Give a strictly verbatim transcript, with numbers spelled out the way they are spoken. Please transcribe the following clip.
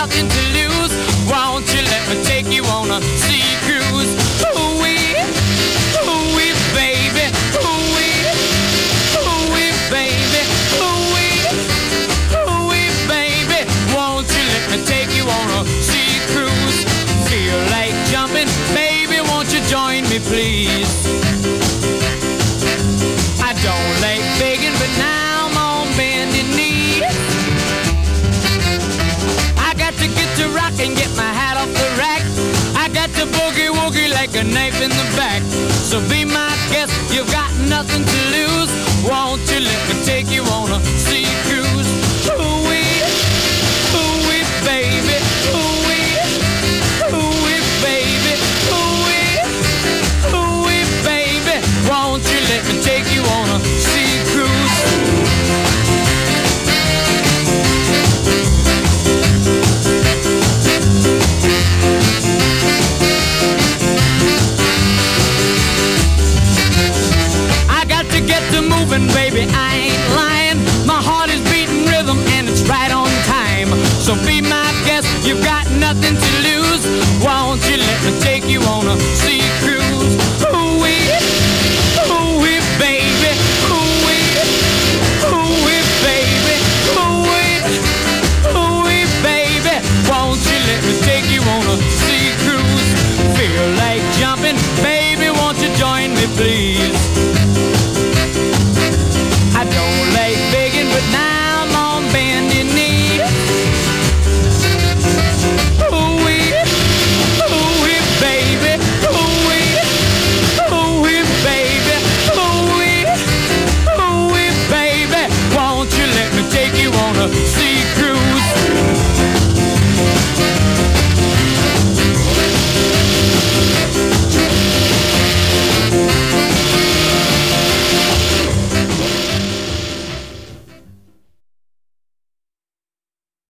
nothing to lose. Won't you let me take you on a sea cruise? Ooh-wee, ooh-wee, baby, ooh-wee, ooh-wee, baby, ooh-wee, ooh-wee, baby. Won't you let me take you on a sea cruise? Feel like jumping, baby, won't you join me, please? I don't like begging, but now I'm on bended knee. I got to get to rock and get my hat off the rack. I got to boogie woogie like a knife in the back. So be my guest, you've got nothing to lose. Won't you let me take you on a sea cruise? Ooh-wee, ooh-wee, baby, ooh-wee, ooh-wee, baby, ooh-wee, ooh-wee, baby. Won't you let me take you on a sea cruise? I got to get to moving, baby, I ain't lying. My heart is beating rhythm and it's right on time. So be my guest, you've got nothing to lose. Won't you let me take you on a